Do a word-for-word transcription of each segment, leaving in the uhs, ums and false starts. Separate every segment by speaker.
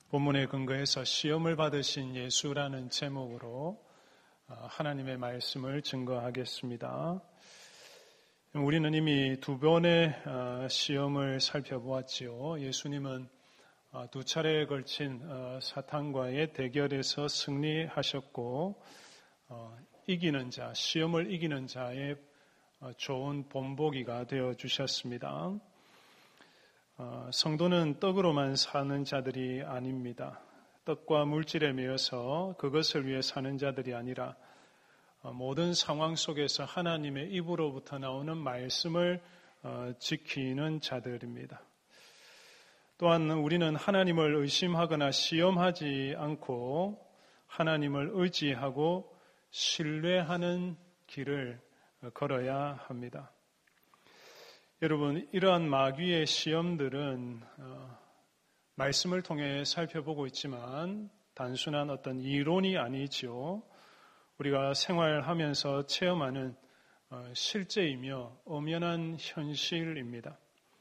Speaker 1: 본문에 근거해서 시험을 받으신 예수라는 제목으로 하나님의 말씀을 증거하겠습니다. 우리는 이미 두 번의 시험을 살펴보았지요. 예수님은 두 차례에 걸친 사탄과의 대결에서 승리하셨고 이기는 자, 시험을 이기는 자의 좋은 본보기가 되어 주셨습니다. 어, 성도는 떡으로만 사는 자들이 아닙니다. 떡과 물질에 매여서 그것을 위해 사는 자들이 아니라 어, 모든 상황 속에서 하나님의 입으로부터 나오는 말씀을 어, 지키는 자들입니다. 또한 우리는 하나님을 의심하거나 시험하지 않고 하나님을 의지하고 신뢰하는 길을 걸어야 합니다. 여러분, 이러한 마귀의 시험들은 어, 말씀을 통해 살펴보고 있지만 단순한 어떤 이론이 아니죠. 우리가 생활하면서 체험하는 어, 실제이며 엄연한 현실입니다.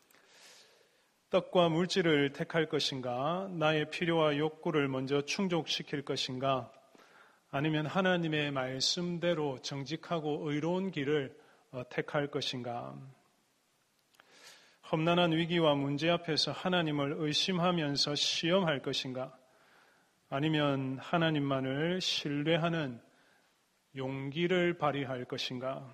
Speaker 1: 떡과 물질을 택할 것인가, 나의 필요와 욕구를 먼저 충족시킬 것인가, 아니면 하나님의 말씀대로 정직하고 의로운 길을 어, 택할 것인가. 험난한 위기와 문제 앞에서 하나님을 의심하면서 시험할 것인가? 아니면 하나님만을 신뢰하는 용기를 발휘할 것인가?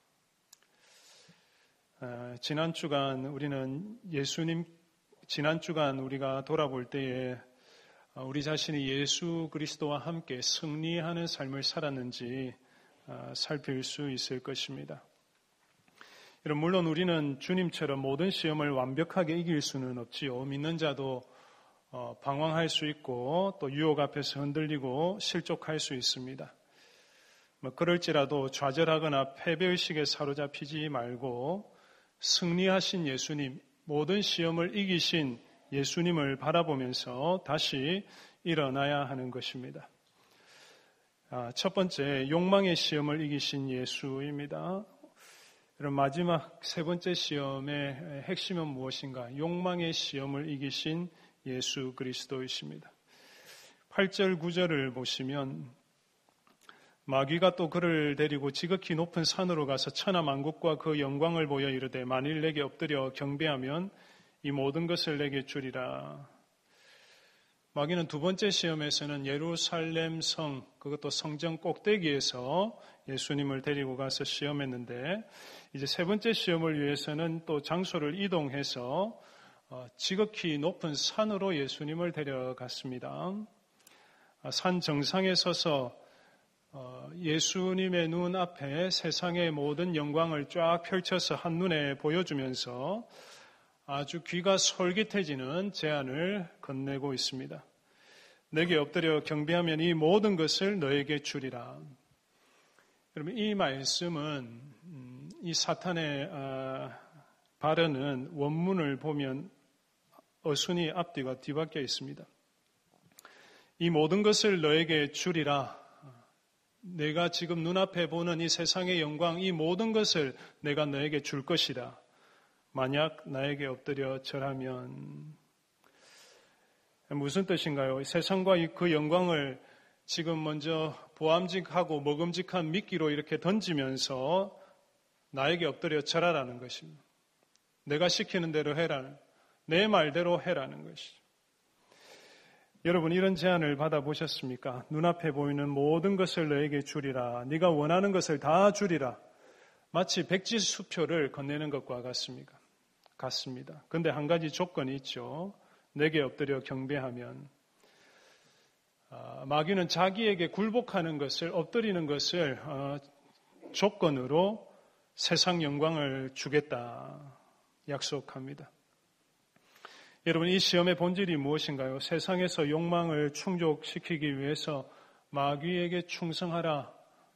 Speaker 1: 아, 지난 주간 우리는 예수님, 지난 주간 우리가 돌아볼 때에 우리 자신이 예수 그리스도와 함께 승리하는 삶을 살았는지 살필 수 있을 것입니다. 물론 우리는 주님처럼 모든 시험을 완벽하게 이길 수는 없지요. 믿는 자도 방황할 수 있고 또 유혹 앞에서 흔들리고 실족할 수 있습니다. 뭐 그럴지라도 좌절하거나 패배의식에 사로잡히지 말고 승리하신 예수님, 모든 시험을 이기신 예수님을 바라보면서 다시 일어나야 하는 것입니다. 첫 번째, 욕망의 시험을 이기신 예수입니다. 그럼 마지막 세 번째 시험의 핵심은 무엇인가? 욕망의 시험을 이기신 예수 그리스도이십니다. 팔 절 구 절을 보시면 마귀가 또 그를 데리고 지극히 높은 산으로 가서 천하 만국과 그 영광을 보여 이르되 만일 내게 엎드려 경배하면 이 모든 것을 내게 주리라. 마귀는 두 번째 시험에서는 예루살렘 성, 그것도 성전 꼭대기에서 예수님을 데리고 가서 시험했는데 이제 세 번째 시험을 위해서는 또 장소를 이동해서 지극히 높은 산으로 예수님을 데려갔습니다. 산 정상에 서서 예수님의 눈 앞에 세상의 모든 영광을 쫙 펼쳐서 한눈에 보여주면서 아주 귀가 솔깃해지는 제안을 건네고 있습니다. 내게 엎드려 경배하면 이 모든 것을 너에게 주리라. 여러분, 이 말씀은 이 사탄의 발언은 원문을 보면 어순이 앞뒤가 뒤바뀌어 있습니다. 이 모든 것을 너에게 주리라. 내가 지금 눈앞에 보는 이 세상의 영광, 이 모든 것을 내가 너에게 줄 것이다. 만약 나에게 엎드려 절하면 무슨 뜻인가요? 세상과 그 영광을 지금 먼저 보암직하고 먹음직한 미끼로 이렇게 던지면서 나에게 엎드려 절하라는 것입니다. 내가 시키는 대로 해라는, 내 말대로 해라는 것이죠. 여러분, 이런 제안을 받아보셨습니까? 눈앞에 보이는 모든 것을 너에게 주리라. 네가 원하는 것을 다 주리라. 마치 백지수표를 건네는 것과 같습니까? 같습니다. 그런데 한 가지 조건이 있죠. 내게 엎드려 경배하면 아, 마귀는 자기에게 굴복하는 것을, 엎드리는 것을 어, 조건으로 세상 영광을 주겠다 약속합니다. 여러분, 이 시험의 본질이 무엇인가요? 세상에서 욕망을 충족시키기 위해서 마귀에게 충성하라.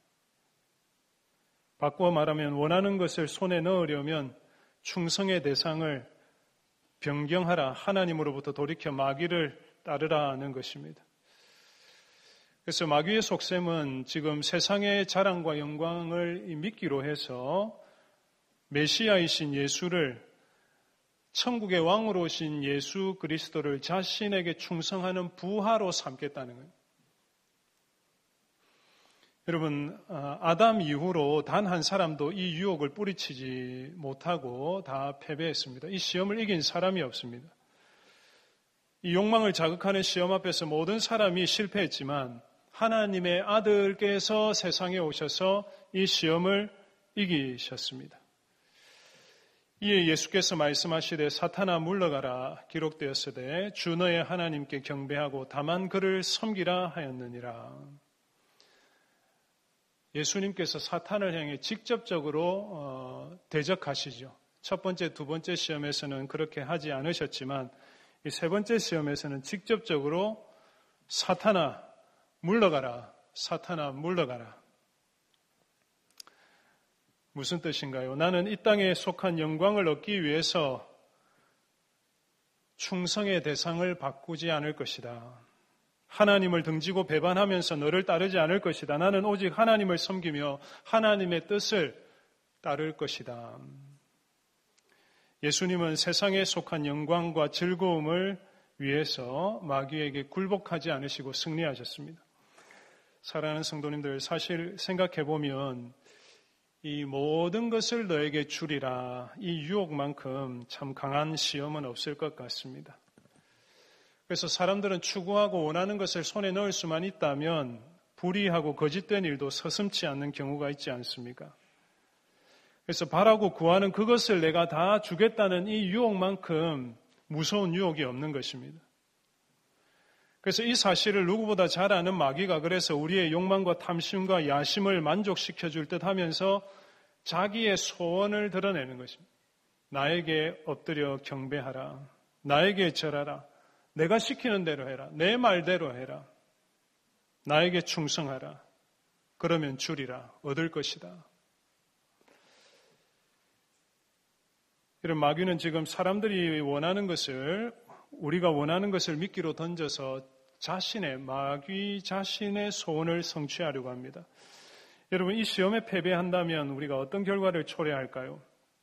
Speaker 1: 바꾸어 말하면 원하는 것을 손에 넣으려면 충성의 대상을 변경하라. 하나님으로부터 돌이켜 마귀를 따르라는 것입니다. 그래서 마귀의 속셈은 지금 세상의 자랑과 영광을 미끼로 해서 메시아이신 예수를 천국의 왕으로 오신 예수 그리스도를 자신에게 충성하는 부하로 삼겠다는 거예요. 여러분, 아담 이후로 단 한 사람도 이 유혹을 뿌리치지 못하고 다 패배했습니다. 이 시험을 이긴 사람이 없습니다. 이 욕망을 자극하는 시험 앞에서 모든 사람이 실패했지만 하나님의 아들께서 세상에 오셔서 이 시험을 이기셨습니다. 이에 예수께서 말씀하시되 사탄아 물러가라 기록되었으되 주 너의 하나님께 경배하고 다만 그를 섬기라 하였느니라. 예수님께서 사탄을 향해 직접적으로 어, 대적하시죠. 첫 번째, 두 번째 시험에서는 그렇게 하지 않으셨지만 이 세 번째 시험에서는 직접적으로 사탄아 물러가라, 사탄아 물러가라. 무슨 뜻인가요? 나는 이 땅에 속한 영광을 얻기 위해서 충성의 대상을 바꾸지 않을 것이다. 하나님을 등지고 배반하면서 너를 따르지 않을 것이다. 나는 오직 하나님을 섬기며 하나님의 뜻을 따를 것이다. 예수님은 세상에 속한 영광과 즐거움을 위해서 마귀에게 굴복하지 않으시고 승리하셨습니다. 사랑하는 성도님들, 사실 생각해보면 이 모든 것을 너에게 주리라, 이 유혹만큼 참 강한 시험은 없을 것 같습니다. 그래서 사람들은 추구하고 원하는 것을 손에 넣을 수만 있다면 불의하고 거짓된 일도 서슴지 않는 경우가 있지 않습니까? 그래서 바라고 구하는 그것을 내가 다 주겠다는 이 유혹만큼 무서운 유혹이 없는 것입니다. 그래서 이 사실을 누구보다 잘 아는 마귀가 그래서 우리의 욕망과 탐심과 야심을 만족시켜줄 듯 하면서 자기의 소원을 드러내는 것입니다. 나에게 엎드려 경배하라. 나에게 절하라. 내가 시키는 대로 해라. 내 말대로 해라. 나에게 충성하라. 그러면 주리라. 얻을 것이다. 이런 마귀는 지금 사람들이 원하는 것을, 우리가 원하는 것을 미끼로 던져서 자신의, 마귀 자신의 소원을 성취하려고 합니다. 여러분, 이 시험에 패배한다면 우리가 어떤 결과를 초래할까요?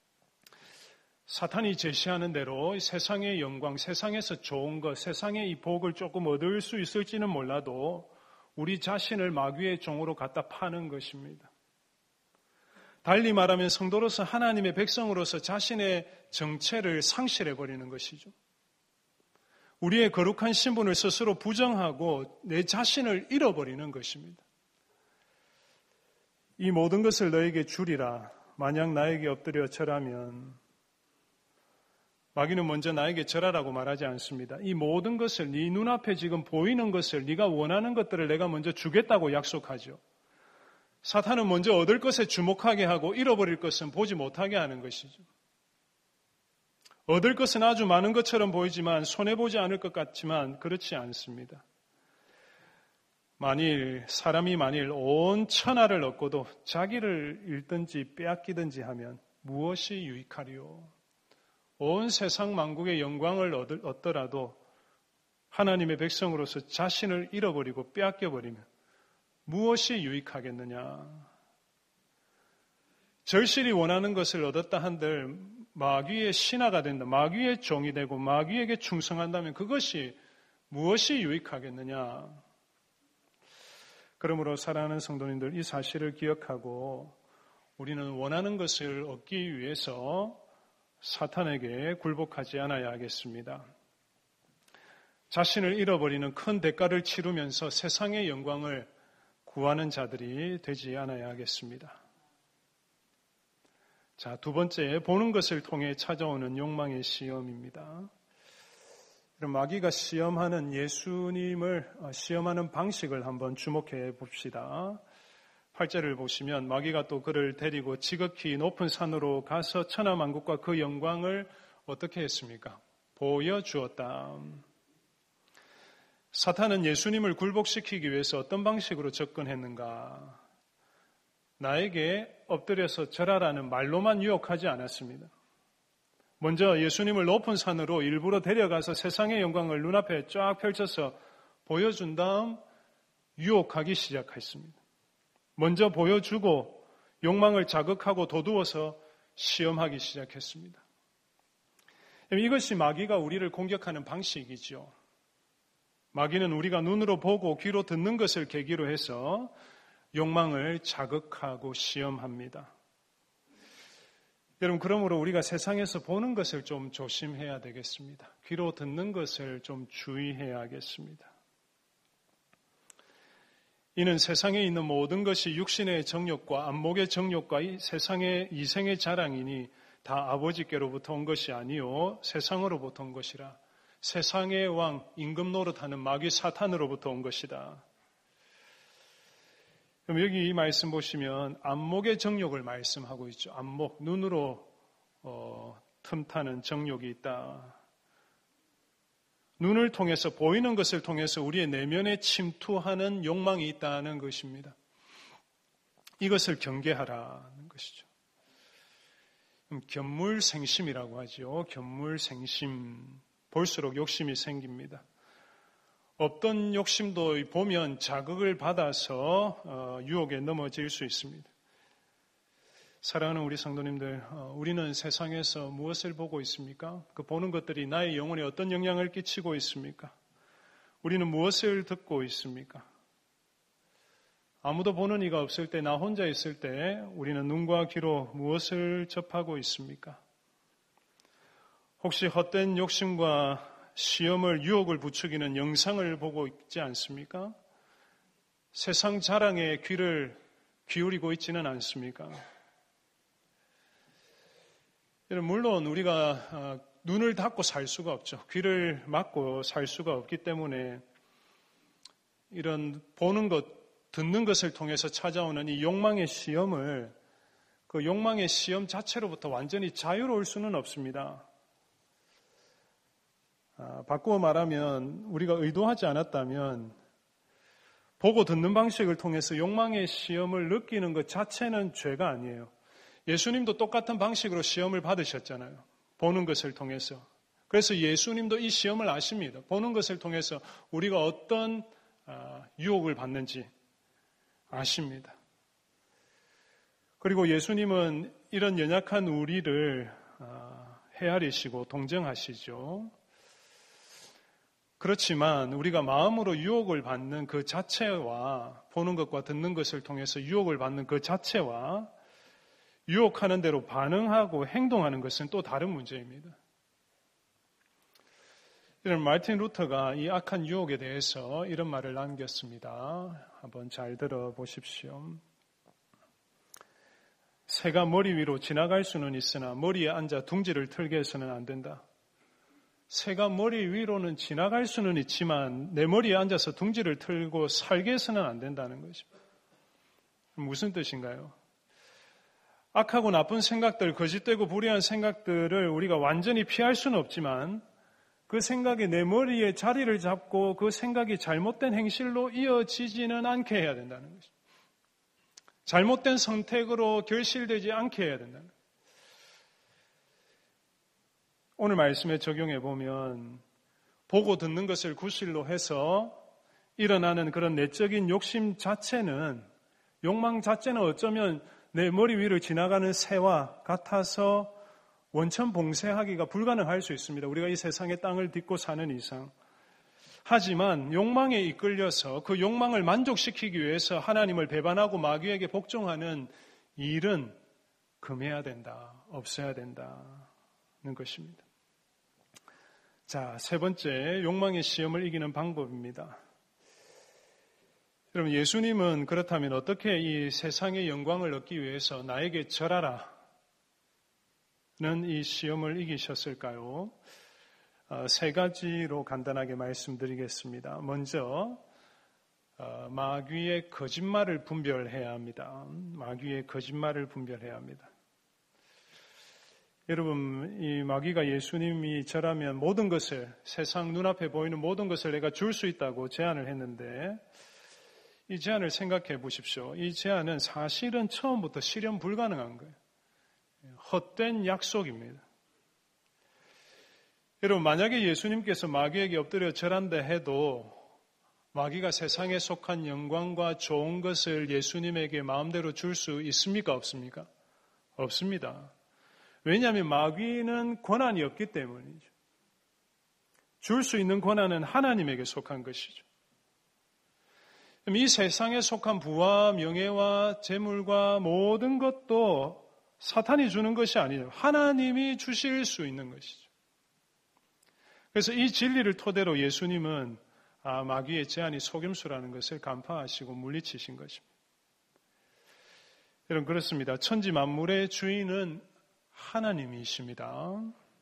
Speaker 1: 사탄이 제시하는 대로 세상의 영광, 세상에서 좋은 것, 세상의 이 복을 조금 얻을 수 있을지는 몰라도 우리 자신을 마귀의 종으로 갖다 파는 것입니다. 달리 말하면 성도로서 하나님의 백성으로서 자신의 정체를 상실해버리는 것이죠. 우리의 거룩한 신분을 스스로 부정하고 내 자신을 잃어버리는 것입니다. 이 모든 것을 너에게 주리라. 만약 나에게 엎드려 절하면, 마귀는 먼저 나에게 절하라고 말하지 않습니다. 이 모든 것을, 네 눈앞에 지금 보이는 것을, 네가 원하는 것들을 내가 먼저 주겠다고 약속하죠. 사탄은 먼저 얻을 것에 주목하게 하고 잃어버릴 것은 보지 못하게 하는 것이죠. 얻을 것은 아주 많은 것처럼 보이지만 손해보지 않을 것 같지만 그렇지 않습니다. 만일 사람이 만일 온 천하를 얻고도 자기를 잃든지 빼앗기든지 하면 무엇이 유익하리요? 온 세상 만국의 영광을 얻더라도 하나님의 백성으로서 자신을 잃어버리고 빼앗겨버리면 무엇이 유익하겠느냐? 절실히 원하는 것을 얻었다 한들 마귀의 신하가 된다. 마귀의 종이 되고 마귀에게 충성한다면 그것이 무엇이 유익하겠느냐? 그러므로 사랑하는 성도님들, 이 사실을 기억하고 우리는 원하는 것을 얻기 위해서 사탄에게 굴복하지 않아야 하겠습니다. 자신을 잃어버리는 큰 대가를 치르면서 세상의 영광을 구하는 자들이 되지 않아야 하겠습니다. 자, 두 번째, 보는 것을 통해 찾아오는 욕망의 시험입니다. 그럼 마귀가 시험하는 예수님을 시험하는 방식을 한번 주목해 봅시다. 팔 절을 보시면 마귀가 또 그를 데리고 지극히 높은 산으로 가서 천하만국과 그 영광을 어떻게 했습니까? 보여주었다. 사탄은 예수님을 굴복시키기 위해서 어떤 방식으로 접근했는가? 나에게 엎드려서 절하라는 말로만 유혹하지 않았습니다. 먼저 예수님을 높은 산으로 일부러 데려가서 세상의 영광을 눈앞에 쫙 펼쳐서 보여준 다음 유혹하기 시작했습니다. 먼저 보여주고 욕망을 자극하고 도두어서 시험하기 시작했습니다. 이것이 마귀가 우리를 공격하는 방식이죠. 마귀는 우리가 눈으로 보고 귀로 듣는 것을 계기로 해서 욕망을 자극하고 시험합니다. 여러분, 그러므로 우리가 세상에서 보는 것을 좀 조심해야 되겠습니다. 귀로 듣는 것을 좀 주의해야겠습니다. 이는 세상에 있는 모든 것이 육신의 정욕과 안목의 정욕과 이 세상의 이생의 자랑이니 다 아버지께로부터 온 것이 아니요 세상으로부터 온 것이라. 세상의 왕 임금 노릇하는 마귀 사탄으로부터 온 것이다. 그럼 여기 이 말씀 보시면 안목의 정욕을 말씀하고 있죠. 안목, 눈으로 어, 틈타는 정욕이 있다. 눈을 통해서, 보이는 것을 통해서 우리의 내면에 침투하는 욕망이 있다는 것입니다. 이것을 경계하라는 것이죠. 견물생심이라고 하죠. 견물생심. 볼수록 욕심이 생깁니다. 없던 욕심도 보면 자극을 받아서 유혹에 넘어질 수 있습니다. 사랑하는 우리 성도님들, 우리는 세상에서 무엇을 보고 있습니까? 그 보는 것들이 나의 영혼에 어떤 영향을 끼치고 있습니까? 우리는 무엇을 듣고 있습니까? 아무도 보는 이가 없을 때, 나 혼자 있을 때 우리는 눈과 귀로 무엇을 접하고 있습니까? 혹시 헛된 욕심과 시험을, 유혹을 부추기는 영상을 보고 있지 않습니까? 세상 자랑에 귀를 기울이고 있지는 않습니까? 물론 우리가 눈을 닫고 살 수가 없죠. 귀를 막고 살 수가 없기 때문에 이런 보는 것, 듣는 것을 통해서 찾아오는 이 욕망의 시험을, 그 욕망의 시험 자체로부터 완전히 자유로울 수는 없습니다. 아, 바꾸어 말하면 우리가 의도하지 않았다면 보고 듣는 방식을 통해서 욕망의 시험을 느끼는 것 자체는 죄가 아니에요. 예수님도 똑같은 방식으로 시험을 받으셨잖아요. 보는 것을 통해서. 그래서 예수님도 이 시험을 아십니다. 보는 것을 통해서 우리가 어떤 유혹을 받는지 아십니다. 그리고 예수님은 이런 연약한 우리를 헤아리시고 동정하시죠. 그렇지만 우리가 마음으로 유혹을 받는 그 자체와 보는 것과 듣는 것을 통해서 유혹을 받는 그 자체와 유혹하는 대로 반응하고 행동하는 것은 또 다른 문제입니다. 이런 마틴 루터가 이 악한 유혹에 대해서 이런 말을 남겼습니다. 한번 잘 들어보십시오. 새가 머리 위로 지나갈 수는 있으나 머리에 앉아 둥지를 틀게 해서는 안 된다. 새가 머리 위로는 지나갈 수는 있지만 내 머리에 앉아서 둥지를 틀고 살게 해서는 안 된다는 것입니다. 무슨 뜻인가요? 악하고 나쁜 생각들, 거짓되고 불의한 생각들을 우리가 완전히 피할 수는 없지만 그 생각이 내 머리에 자리를 잡고 그 생각이 잘못된 행실로 이어지지는 않게 해야 된다는 것입니다. 잘못된 선택으로 결실되지 않게 해야 된다는 것입니다. 오늘 말씀에 적용해 보면 보고 듣는 것을 구실로 해서 일어나는 그런 내적인 욕심 자체는, 욕망 자체는 어쩌면 내 머리 위를 지나가는 새와 같아서 원천 봉쇄하기가 불가능할 수 있습니다. 우리가 이 세상의 땅을 딛고 사는 이상. 하지만 욕망에 이끌려서 그 욕망을 만족시키기 위해서 하나님을 배반하고 마귀에게 복종하는 일은 금해야 된다, 없어야 된다는 것입니다. 자, 세 번째, 욕망의 시험을 이기는 방법입니다. 여러분, 예수님은 그렇다면 어떻게 이 세상의 영광을 얻기 위해서 나에게 절하라 는 이 시험을 이기셨을까요? 어, 세 가지로 간단하게 말씀드리겠습니다. 먼저 어, 마귀의 거짓말을 분별해야 합니다. 마귀의 거짓말을 분별해야 합니다. 여러분, 이 마귀가 예수님이 저라면 모든 것을, 세상 눈앞에 보이는 모든 것을 내가 줄 수 있다고 제안을 했는데, 이 제안을 생각해 보십시오. 이 제안은 사실은 처음부터 실현 불가능한 거예요. 헛된 약속입니다. 여러분, 만약에 예수님께서 마귀에게 엎드려 절한다 해도 마귀가 세상에 속한 영광과 좋은 것을 예수님에게 마음대로 줄 수 있습니까? 없습니까? 없습니다. 왜냐하면 마귀는 권한이 없기 때문이죠. 줄 수 있는 권한은 하나님에게 속한 것이죠. 이 세상에 속한 부와 명예와 재물과 모든 것도 사탄이 주는 것이 아니에요. 하나님이 주실 수 있는 것이죠. 그래서 이 진리를 토대로 예수님은 아, 마귀의 제안이 속임수라는 것을 간파하시고 물리치신 것입니다. 여러분 그렇습니다. 천지 만물의 주인은 하나님이십니다.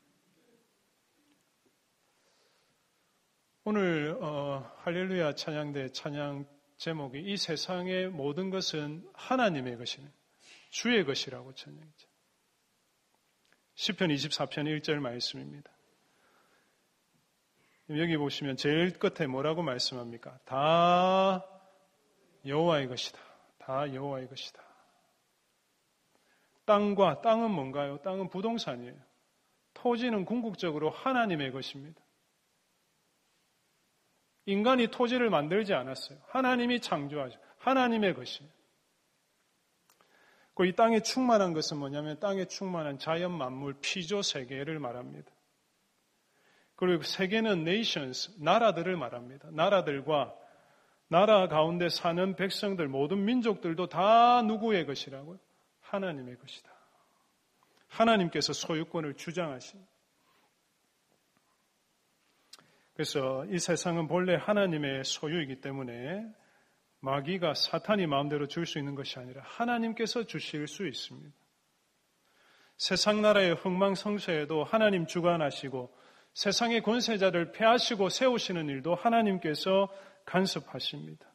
Speaker 1: 오늘 어, 할렐루야 찬양대 찬양 제목이 이 세상의 모든 것은 하나님의 것이네. 주의 것이라고 찬양했죠. 시편 이십사 편 일 절 말씀입니다. 여기 보시면 제일 끝에 뭐라고 말씀합니까? 다 여호와의 것이다. 다 여호와의 것이다. 땅과 땅은 뭔가요? 땅은 부동산이에요. 토지는 궁극적으로 하나님의 것입니다. 인간이 토지를 만들지 않았어요. 하나님이 창조하죠. 하나님의 것이에요. 이 땅에 충만한 것은 뭐냐면 땅에 충만한 자연 만물 피조 세계를 말합니다. 그리고 세계는 nations, 나라들을 말합니다. 나라들과 나라 가운데 사는 백성들, 모든 민족들도 다 누구의 것이라고요? 하나님의 것이다. 하나님께서 소유권을 주장하십니다. 그래서 이 세상은 본래 하나님의 소유이기 때문에 마귀가 사탄이 마음대로 줄 수 있는 것이 아니라 하나님께서 주실 수 있습니다. 세상 나라의 흥망성쇠에도 하나님 주관하시고 세상의 권세자를 폐하시고 세우시는 일도 하나님께서 간섭하십니다.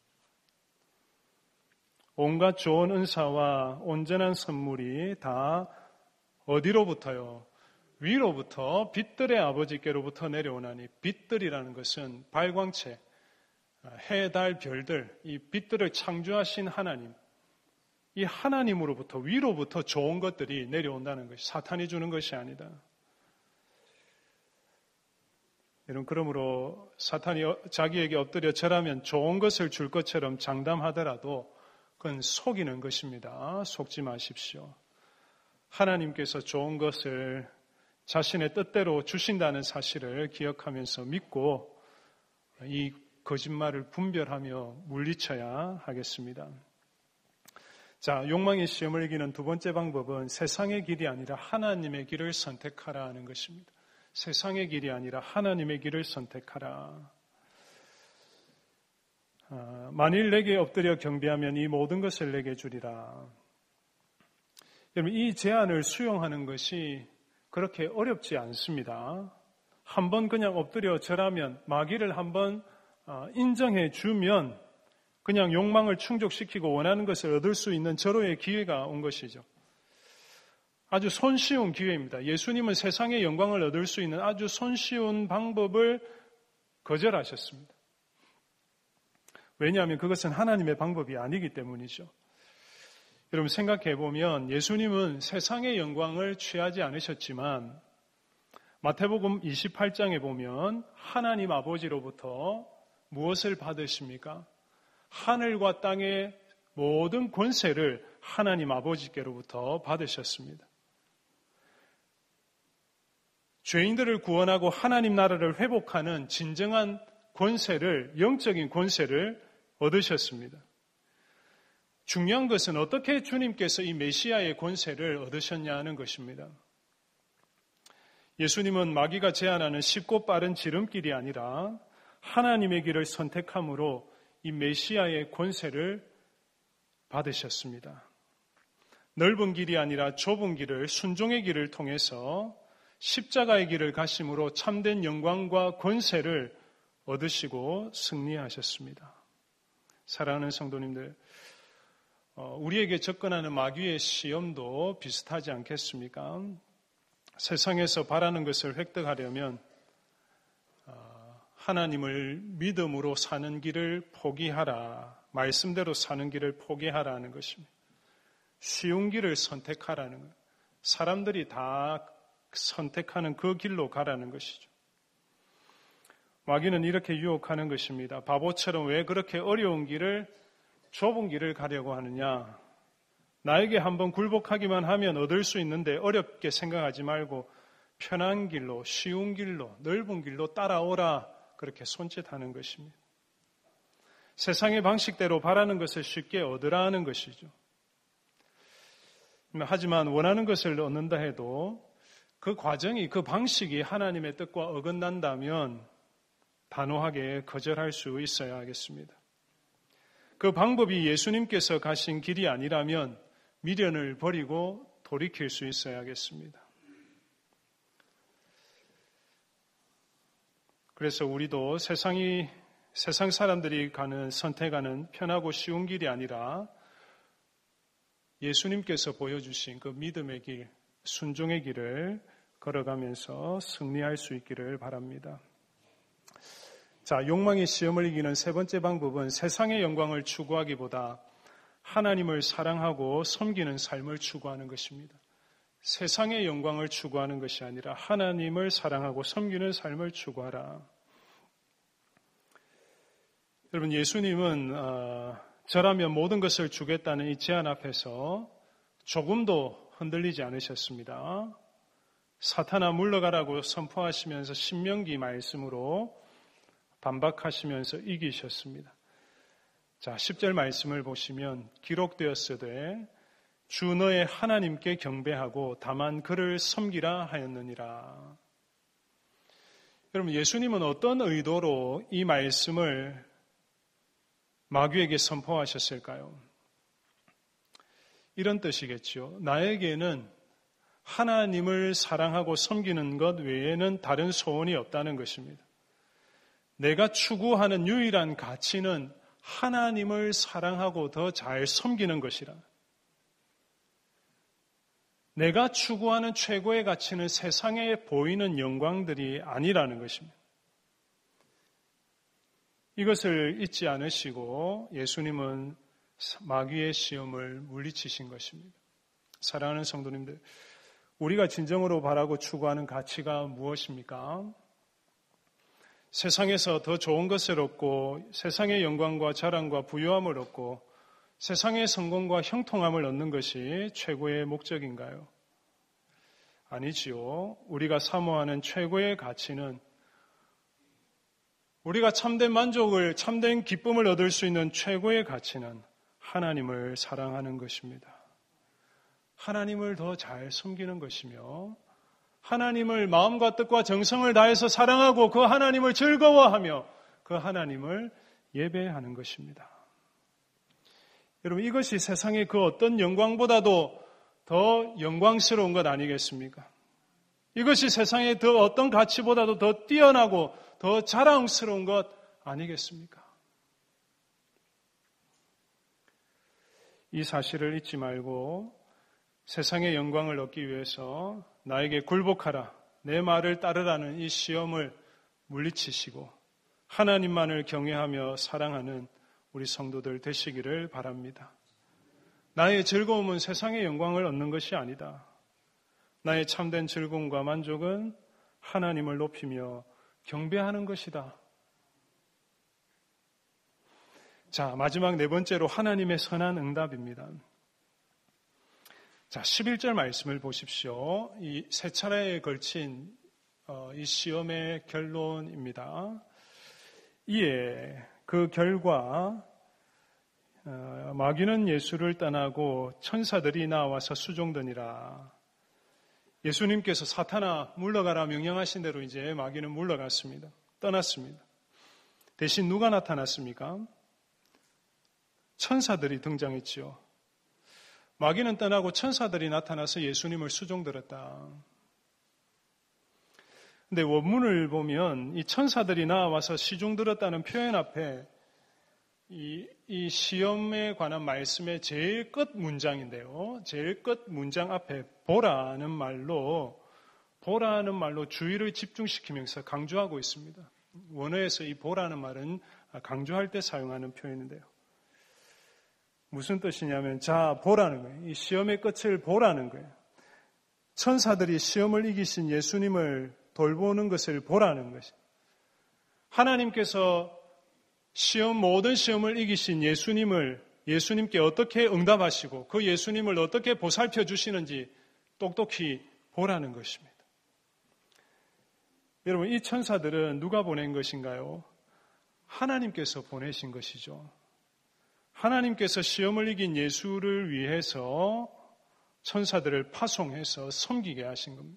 Speaker 1: 온갖 좋은 은사와 온전한 선물이 다 어디로부터요? 위로부터 빛들의 아버지께로부터 내려오나니 빛들이라는 것은 발광체, 해, 달, 별들, 이 빛들을 창조하신 하나님, 이 하나님으로부터 위로부터 좋은 것들이 내려온다는 것이 사탄이 주는 것이 아니다. 여러분 그러므로 사탄이 자기에게 엎드려 절하면 좋은 것을 줄 것처럼 장담하더라도 그건 속이는 것입니다. 속지 마십시오. 하나님께서 좋은 것을 자신의 뜻대로 주신다는 사실을 기억하면서 믿고 이 거짓말을 분별하며 물리쳐야 하겠습니다. 자, 욕망의 시험을 이기는 두 번째 방법은 세상의 길이 아니라 하나님의 길을 선택하라 하는 것입니다. 세상의 길이 아니라 하나님의 길을 선택하라. 아, 만일 내게 엎드려 경배하면 이 모든 것을 내게 주리라. 여러분 이 제안을 수용하는 것이 그렇게 어렵지 않습니다. 한번 그냥 엎드려 절하면 마귀를 한번 인정해 주면 그냥 욕망을 충족시키고 원하는 것을 얻을 수 있는 절호의 기회가 온 것이죠. 아주 손쉬운 기회입니다. 예수님은 세상의 영광을 얻을 수 있는 아주 손쉬운 방법을 거절하셨습니다. 왜냐하면 그것은 하나님의 방법이 아니기 때문이죠. 여러분 생각해 보면 예수님은 세상의 영광을 취하지 않으셨지만 마태복음 이십팔 장에 보면 하나님 아버지로부터 무엇을 받으십니까? 하늘과 땅의 모든 권세를 하나님 아버지께로부터 받으셨습니다. 죄인들을 구원하고 하나님 나라를 회복하는 진정한 권세를, 영적인 권세를 얻으셨습니다. 중요한 것은 어떻게 주님께서 이 메시아의 권세를 얻으셨냐 하는 것입니다. 예수님은 마귀가 제안하는 쉽고 빠른 지름길이 아니라 하나님의 길을 선택함으로 이 메시아의 권세를 받으셨습니다. 넓은 길이 아니라 좁은 길을, 순종의 길을 통해서 십자가의 길을 가심으로 참된 영광과 권세를 얻으시고 승리하셨습니다. 사랑하는 성도님들, 우리에게 접근하는 마귀의 시험도 비슷하지 않겠습니까? 세상에서 바라는 것을 획득하려면 하나님을 믿음으로 사는 길을 포기하라, 말씀대로 사는 길을 포기하라는 것입니다. 쉬운 길을 선택하라는 것, 사람들이 다 선택하는 그 길로 가라는 것이죠. 마귀는 이렇게 유혹하는 것입니다. 바보처럼 왜 그렇게 어려운 길을, 좁은 길을 가려고 하느냐? 나에게 한번 굴복하기만 하면 얻을 수 있는데 어렵게 생각하지 말고 편한 길로, 쉬운 길로, 넓은 길로 따라오라, 그렇게 손짓하는 것입니다. 세상의 방식대로 바라는 것을 쉽게 얻으라 하는 것이죠. 하지만 원하는 것을 얻는다 해도 그 과정이, 그 방식이 하나님의 뜻과 어긋난다면 단호하게 거절할 수 있어야 하겠습니다. 그 방법이 예수님께서 가신 길이 아니라면 미련을 버리고 돌이킬 수 있어야겠습니다. 그래서 우리도 세상이, 세상 사람들이 가는, 선택하는 편하고 쉬운 길이 아니라 예수님께서 보여주신 그 믿음의 길, 순종의 길을 걸어가면서 승리할 수 있기를 바랍니다. 자, 욕망의 시험을 이기는 세 번째 방법은 세상의 영광을 추구하기보다 하나님을 사랑하고 섬기는 삶을 추구하는 것입니다. 세상의 영광을 추구하는 것이 아니라 하나님을 사랑하고 섬기는 삶을 추구하라. 여러분, 예수님은 어, 저라면 모든 것을 주겠다는 이 제안 앞에서 조금도 흔들리지 않으셨습니다. 사탄아 물러가라고 선포하시면서 신명기 말씀으로 반박하시면서 이기셨습니다. 자, 십 절 말씀을 보시면 기록되었으되 주 너의 하나님께 경배하고 다만 그를 섬기라 하였느니라. 여러분, 예수님은 어떤 의도로 이 말씀을 마귀에게 선포하셨을까요? 이런 뜻이겠죠. 나에게는 하나님을 사랑하고 섬기는 것 외에는 다른 소원이 없다는 것입니다. 내가 추구하는 유일한 가치는 하나님을 사랑하고 더 잘 섬기는 것이라. 내가 추구하는 최고의 가치는 세상에 보이는 영광들이 아니라는 것입니다. 이것을 잊지 않으시고 예수님은 마귀의 시험을 물리치신 것입니다. 사랑하는 성도님들, 우리가 진정으로 바라고 추구하는 가치가 무엇입니까? 세상에서 더 좋은 것을 얻고 세상의 영광과 자랑과 부유함을 얻고 세상의 성공과 형통함을 얻는 것이 최고의 목적인가요? 아니지요. 우리가 사모하는 최고의 가치는 우리가 참된 만족을, 참된 기쁨을 얻을 수 있는 최고의 가치는 하나님을 사랑하는 것입니다. 하나님을 더 잘 섬기는 것이며 하나님을 마음과 뜻과 정성을 다해서 사랑하고 그 하나님을 즐거워하며 그 하나님을 예배하는 것입니다. 여러분, 이것이 세상의 그 어떤 영광보다도 더 영광스러운 것 아니겠습니까? 이것이 세상의 더 어떤 가치보다도 더 뛰어나고 더 자랑스러운 것 아니겠습니까? 이 사실을 잊지 말고 세상의 영광을 얻기 위해서 나에게 굴복하라, 내 말을 따르라는 이 시험을 물리치시고 하나님만을 경외하며 사랑하는 우리 성도들 되시기를 바랍니다. 나의 즐거움은 세상의 영광을 얻는 것이 아니다. 나의 참된 즐거움과 만족은 하나님을 높이며 경배하는 것이다. 자, 마지막 네 번째로 하나님의 선한 응답입니다. 자, 십일 절 말씀을 보십시오. 이 세 차례에 걸친 어, 이 시험의 결론입니다. 이에 그 결과 어, 마귀는 예수를 떠나고 천사들이 나와서 수종드니라. 예수님께서 사탄아 물러가라 명령하신 대로 이제 마귀는 물러갔습니다. 떠났습니다. 대신 누가 나타났습니까? 천사들이 등장했지요. 마귀는 떠나고 천사들이 나타나서 예수님을 수종들었다. 근데 원문을 보면 이 천사들이 나와서 시종들었다는 표현 앞에 이, 이 시험에 관한 말씀의 제일 끝 문장인데요. 제일 끝 문장 앞에 보라는 말로 보라는 말로 주의를 집중시키면서 강조하고 있습니다. 원어에서 이 보라는 말은 강조할 때 사용하는 표현인데요. 무슨 뜻이냐면 자 보라는 거예요. 이 시험의 끝을 보라는 거예요. 천사들이 시험을 이기신 예수님을 돌보는 것을 보라는 것이에요. 하나님께서 시험 모든 시험을 이기신 예수님을 예수님께 어떻게 응답하시고 그 예수님을 어떻게 보살펴 주시는지 똑똑히 보라는 것입니다. 여러분, 이 천사들은 누가 보낸 것인가요? 하나님께서 보내신 것이죠. 하나님께서 시험을 이긴 예수를 위해서 천사들을 파송해서 섬기게 하신 겁니다.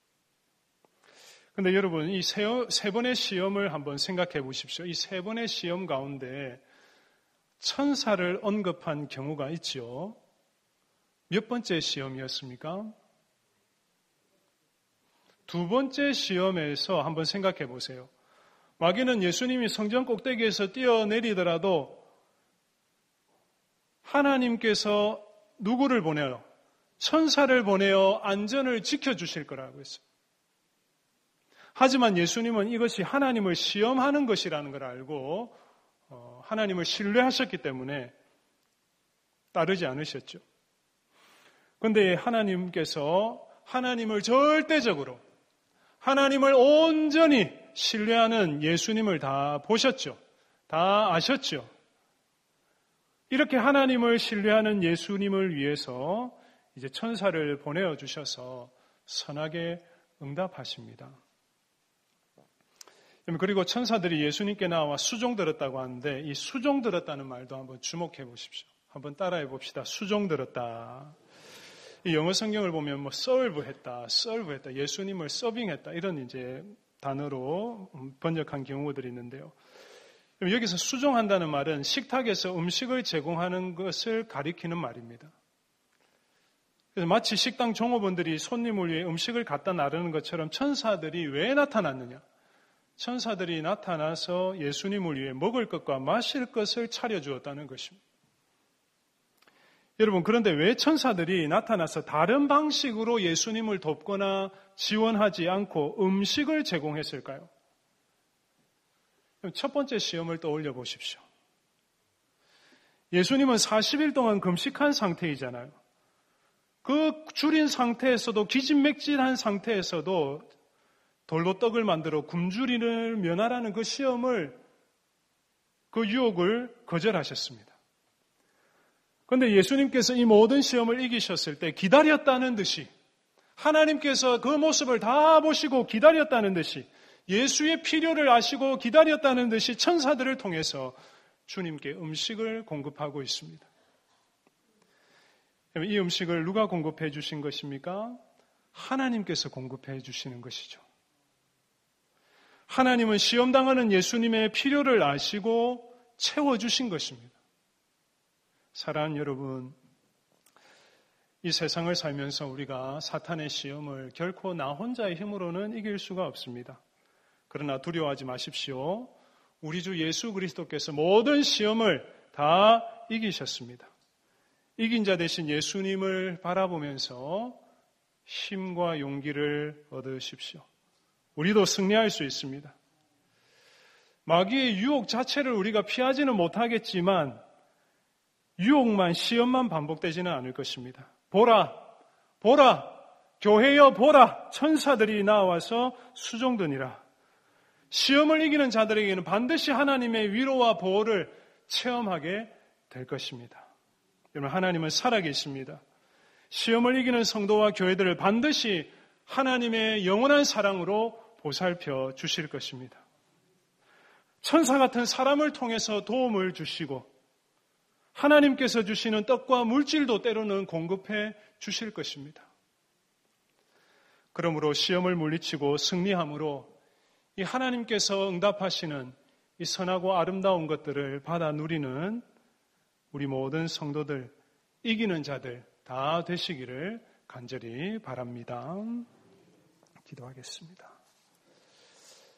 Speaker 1: 그런데 여러분, 이 세, 세 번의 시험을 한번 생각해 보십시오. 이 세 번의 시험 가운데 천사를 언급한 경우가 있죠. 몇 번째 시험이었습니까? 두 번째 시험에서 한번 생각해 보세요. 마귀는 예수님이 성전 꼭대기에서 뛰어내리더라도 하나님께서 누구를 보내요? 천사를 보내어 안전을 지켜주실 거라고 했어요. 하지만 예수님은 이것이 하나님을 시험하는 것이라는 걸 알고 하나님을 신뢰하셨기 때문에 따르지 않으셨죠. 그런데 하나님께서 하나님을 절대적으로 하나님을 온전히 신뢰하는 예수님을 다 보셨죠. 다 아셨죠. 이렇게 하나님을 신뢰하는 예수님을 위해서 이제 천사를 보내어 주셔서 선하게 응답하십니다. 그리고 천사들이 예수님께 나와 수종 들었다고 하는데 이 수종 들었다는 말도 한번 주목해 보십시오. 한번 따라해 봅시다. 수종 들었다. 이 영어 성경을 보면 뭐 serve했다, serve했다, 예수님을 서빙했다 이런 이제 단어로 번역한 경우들이 있는데요. 여기서 수종한다는 말은 식탁에서 음식을 제공하는 것을 가리키는 말입니다. 그래서 마치 식당 종업원들이 손님을 위해 음식을 갖다 나르는 것처럼 천사들이 왜 나타났느냐? 천사들이 나타나서 예수님을 위해 먹을 것과 마실 것을 차려주었다는 것입니다. 여러분, 그런데 왜 천사들이 나타나서 다른 방식으로 예수님을 돕거나 지원하지 않고 음식을 제공했을까요? 첫 번째 시험을 떠올려 보십시오. 예수님은 사십 일 동안 금식한 상태이잖아요. 그 줄인 상태에서도 기진맥진한 상태에서도 돌로 떡을 만들어 굶주림을 면하라는 그 시험을, 그 유혹을 거절하셨습니다. 그런데 예수님께서 이 모든 시험을 이기셨을 때 기다렸다는 듯이 하나님께서 그 모습을 다 보시고 기다렸다는 듯이 예수의 필요를 아시고 기다렸다는 듯이 천사들을 통해서 주님께 음식을 공급하고 있습니다. 이 음식을 누가 공급해 주신 것입니까? 하나님께서 공급해 주시는 것이죠. 하나님은 시험당하는 예수님의 필요를 아시고 채워주신 것입니다. 사랑하는 여러분, 이 세상을 살면서 우리가 사탄의 시험을 결코 나 혼자의 힘으로는 이길 수가 없습니다. 그러나 두려워하지 마십시오. 우리 주 예수 그리스도께서 모든 시험을 다 이기셨습니다. 이긴 자 되신 예수님을 바라보면서 힘과 용기를 얻으십시오. 우리도 승리할 수 있습니다. 마귀의 유혹 자체를 우리가 피하지는 못하겠지만 유혹만, 시험만 반복되지는 않을 것입니다. 보라, 보라, 교회여 보라, 천사들이 나와서 수종드니라. 시험을 이기는 자들에게는 반드시 하나님의 위로와 보호를 체험하게 될 것입니다. 여러분, 하나님은 살아계십니다. 시험을 이기는 성도와 교회들을 반드시 하나님의 영원한 사랑으로 보살펴 주실 것입니다. 천사 같은 사람을 통해서 도움을 주시고 하나님께서 주시는 떡과 물질도 때로는 공급해 주실 것입니다. 그러므로 시험을 물리치고 승리함으로 이 하나님께서 응답하시는 이 선하고 아름다운 것들을 받아 누리는 우리 모든 성도들, 이기는 자들 다 되시기를 간절히 바랍니다. 기도하겠습니다.